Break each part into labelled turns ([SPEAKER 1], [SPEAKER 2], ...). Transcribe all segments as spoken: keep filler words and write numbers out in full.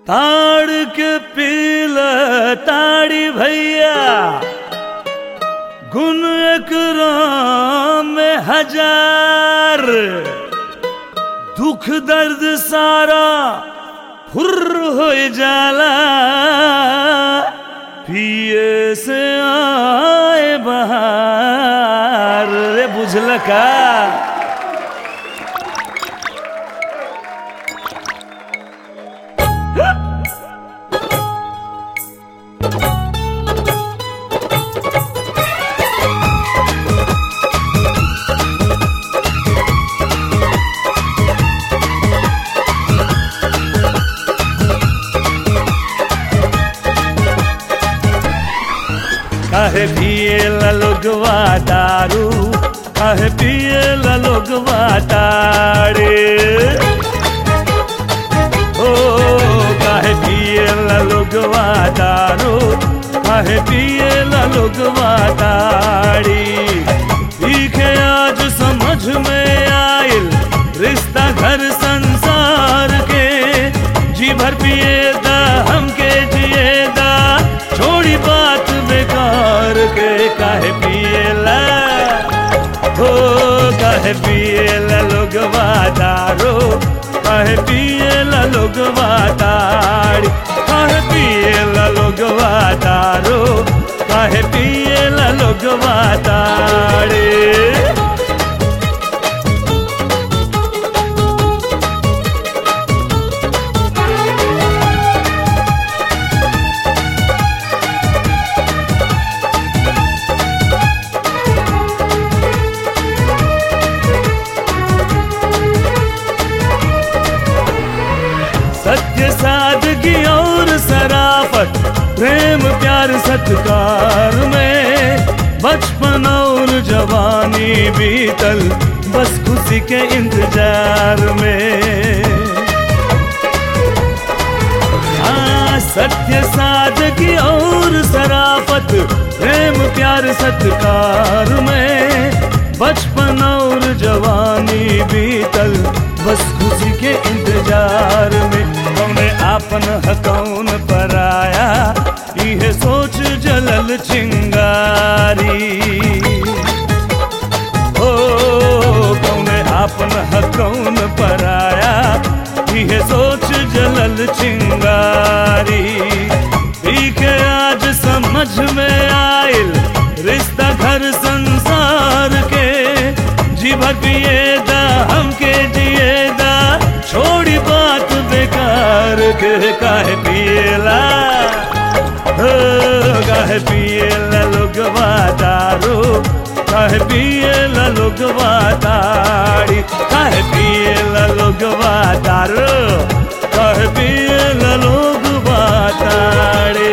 [SPEAKER 1] ताड़ के पील ताड़ी भैया गुण एक राम में हजार, दुख दर्द सारा फुर्र हो जाला, पिए से आए बहार। रे बुझल का काहे पिए ला लोगवा दारू, काहे पिए ला लोगवा ताड़े, ओ काहे पिए ला लोगवा दारू, काहे पिए ला लोगवा ताड़ी। सीखे आज समझ में आइल रिश्ता घर संसार के, जी भर पिए दा हमके जिए दा, छोड़ी बात बेकार के। काहे पिएला हो काहे पिएला लोगवा दारू, काहे पिएला लोगवा ताड़ी, काहे पिएला लोगवा दारू, काहे पिएला लोगवा ताड़ी। सत्य सादगी और सराफत, प्रेम प्यार सत्कार में, बचपन और जवानी बीतल बस खुशी के इंतजार में। हाँ सत्य सादगी और सराफत, प्रेम प्यार सत्कार में, बचपन और जवानी बीतल बस खुशी के इंतजार में। कौने आपन ह कौन पराया, इहे सोच जलल चिंगारी, हो कौने आपन ह कौन पराया, इहे सोच जलल चिंगारी। पीके आज समझ में आइल रिश्ता घर संसार के, जी भर पिए दा हमके जिए दा, छोड़ी बात बेकार के। काहे पिएला हो काहे पिएला लोगवा दारू, काहे पिएला लोगवा ताड़ी, काहे पिएला लोगवा दारू, काहे पिएला लोगवा ताड़ी।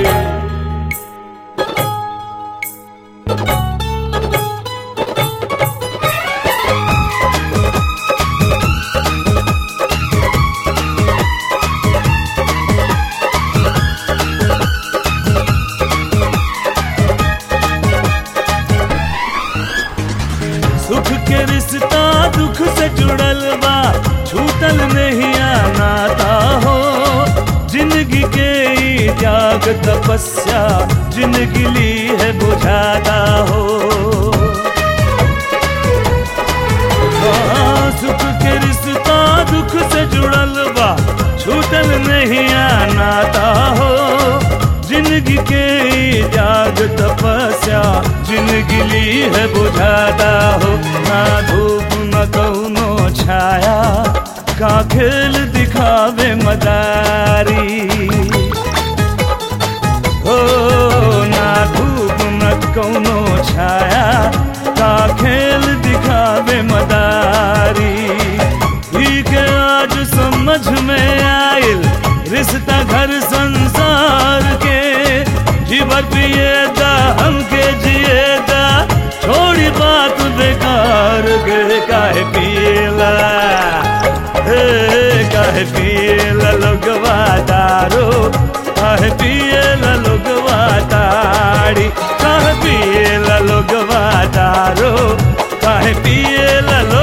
[SPEAKER 1] सुख के रिश्ता दुख से जुड़ल बा, छूटल नहीं आनाता हो, जिंदगी के ई त्याग तपस्या, जिंदगी ली है बुझाता हो। हाँ सुख के रिश्ता दुख से जुड़ल बा, छूटल नहीं आनाता हो, जिंदगी के ई त्याग तपस्या, जिंदगी ली है बुझाता हो। ना धूप न कौनो छाया, का खेल दिखावे मदारी, हो ना धूप न कौनो छाया, का खेल दिखावे मदारी। ठीक आज समझ में आइल रिश्ता घर संसार के, जी भर पिए दा हमके जिए दा, छोड़ी बात बेकार के। काहे पिएला हे काहे पिएला लोगवा दारू, काहे पिएला लोगवा ताड़ी, काहे पिएला लोगवा दारू, काहे पिएला